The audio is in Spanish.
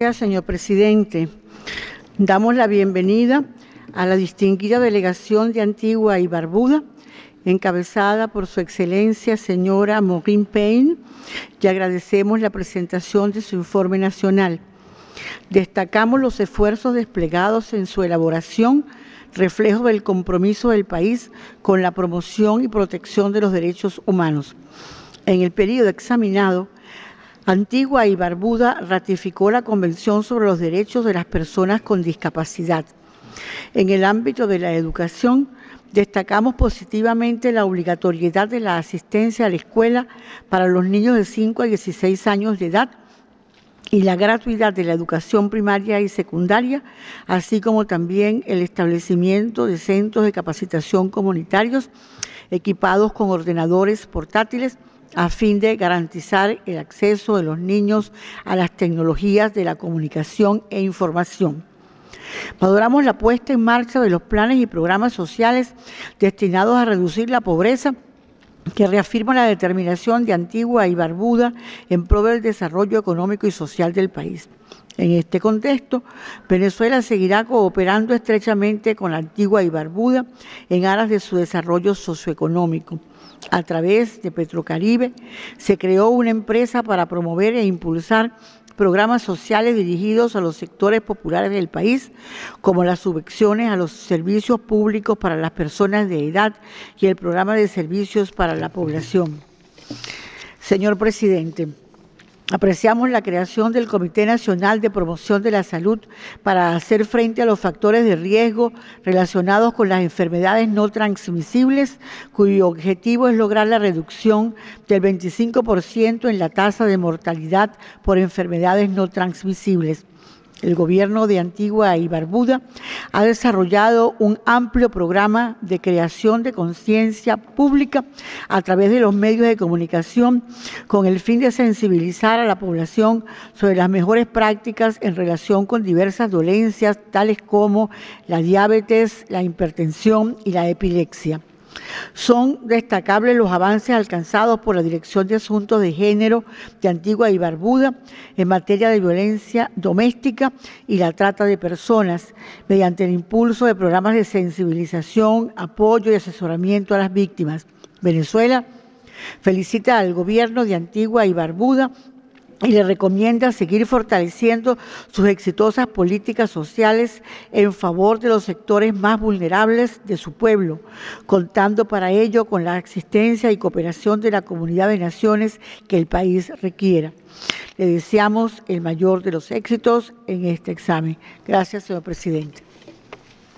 Gracias, señor presidente. Damos la bienvenida a la distinguida delegación de Antigua y Barbuda, encabezada por su excelencia señora Maureen Payne, y agradecemos la presentación de su informe nacional. Destacamos los esfuerzos desplegados en su elaboración, reflejo del compromiso del país con la promoción y protección de los derechos humanos. En el periodo examinado, Antigua y Barbuda ratificó la Convención sobre los Derechos de las Personas con Discapacidad. En el ámbito de la educación, destacamos positivamente la obligatoriedad de la asistencia a la escuela para los niños de 5 a 16 años de edad y la gratuidad de la educación primaria y secundaria, así como también el establecimiento de centros de capacitación comunitarios equipados con ordenadores portátiles a fin de garantizar el acceso de los niños a las tecnologías de la comunicación e información. Valoramos la puesta en marcha de los planes y programas sociales destinados a reducir la pobreza, que reafirma la determinación de Antigua y Barbuda en pro del desarrollo económico y social del país. En este contexto, Venezuela seguirá cooperando estrechamente con Antigua y Barbuda en aras de su desarrollo socioeconómico. A través de Petrocaribe se creó una empresa para promover e impulsar programas sociales dirigidos a los sectores populares del país, como las subvenciones a los servicios públicos para las personas de edad y el programa de servicios para la población. Señor presidente, apreciamos la creación del Comité Nacional de Promoción de la Salud para hacer frente a los factores de riesgo relacionados con las enfermedades no transmisibles, cuyo objetivo es lograr la reducción del 25% en la tasa de mortalidad por enfermedades no transmisibles. El gobierno de Antigua y Barbuda ha desarrollado un amplio programa de creación de conciencia pública a través de los medios de comunicación con el fin de sensibilizar a la población sobre las mejores prácticas en relación con diversas dolencias tales como la diabetes, la hipertensión y la epilepsia. Son destacables los avances alcanzados por la Dirección de Asuntos de Género de Antigua y Barbuda en materia de violencia doméstica y la trata de personas, mediante el impulso de programas de sensibilización, apoyo y asesoramiento a las víctimas. Venezuela felicita al gobierno de Antigua y Barbuda y le recomienda seguir fortaleciendo sus exitosas políticas sociales en favor de los sectores más vulnerables de su pueblo, contando para ello con la asistencia y cooperación de la Comunidad de Naciones que el país requiera. Le deseamos el mayor de los éxitos en este examen. Gracias, señor presidente.